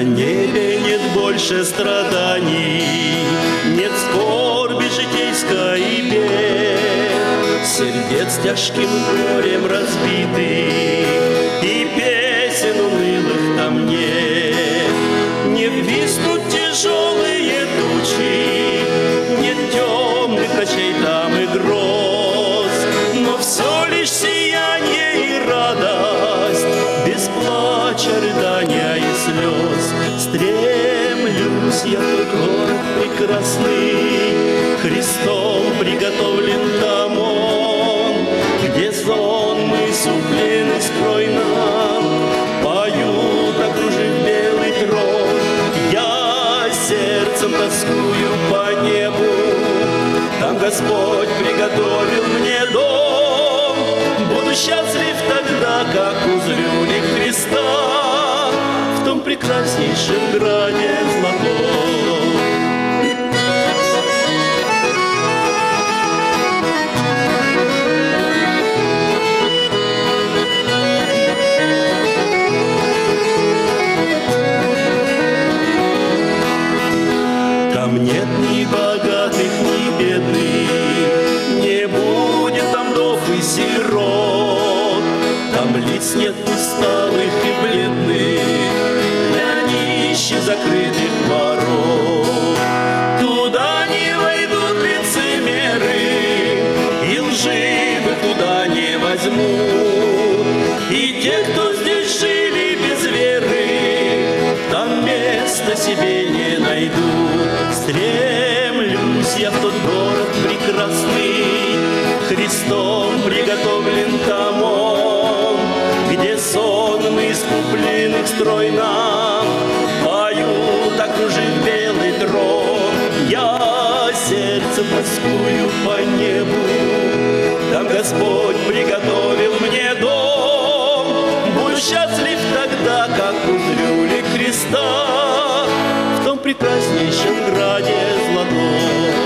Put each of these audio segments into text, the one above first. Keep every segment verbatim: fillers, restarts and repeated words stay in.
На небе нет больше страданий, нет скорби житейской и бед, сердец тяжким горем разбитых и песен унылых там нет. Не виснут тяжелые тучи, нет темных ночей там и гроз, но все лишь сияние и радость, без плача, рыдания и слез. Стремлюсь я в тот город прекрасный, Христом приготовлен там он, где сонмы суплены стройно поют, окружив белый трон. Я сердцем тоскую по небу, там Господь приготовил мне дом. Буду счастлив тогда, как узрю ли Христа в том прекраснейшем граде золотом. Там нет ни богатых, ни бедных, не будет там вдов и сирот, там лиц нет усталых и бледных, для нищих закрытых ворот. Туда не войдут лицемеры, и лживых туда не возьмут, и те, кто здесь жили без веры, там места себе не найдут. Стремлюсь я в тот город прекрасный, Христом приготовлен там он, где сонмы искупленных стройно поют, окружив белый трон. Я сердцем тоскую по небу, там Господь приготовил мне дом. Буду счастлив тогда, как узрю ли Христа в том прекраснейшем граде золотом.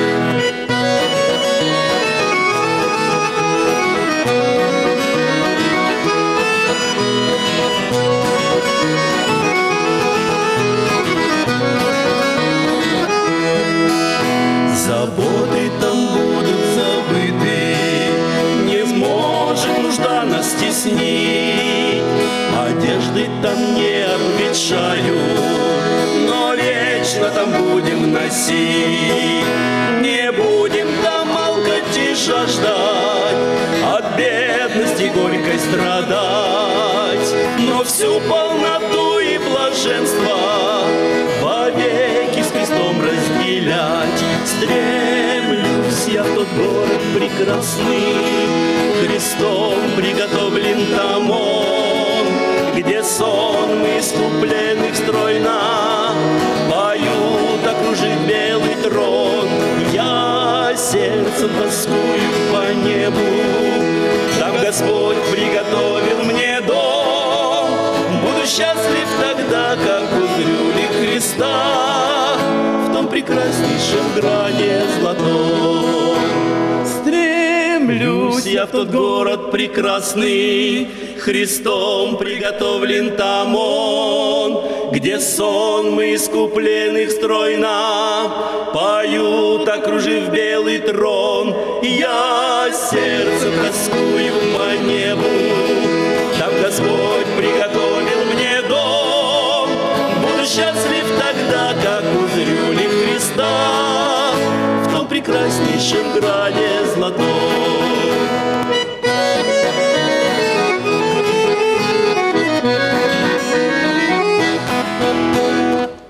Заботы там будут забыты, не может нужда нас стеснить. Одежды там не обветшают, но вечно там будем носить. Не будем там алкать и жаждать, от бедности горькой страдать, но всю полноту и блаженство вовеки с Христом разделять. Стремлюсь я в тот город прекрасный, Христом приготовлен там он, где сонмы искупленных стройно поют, окружив белый трон. Я сердцем тоскую по небу, там Господь приготовил мне дом. Буду счастлив тогда, как узрю ли Христа в том прекраснейшем граде золотом. Стремлюсь я в тот город прекрасный, Христом приготовлен там он, где сонмы искупленных стройно поют, окружив белый трон. Я сердцем тоскую по небу, там Господь приготовил мне дом. Буду счастлив тогда, как узрю ли Христа в том прекраснейшем граде золотом.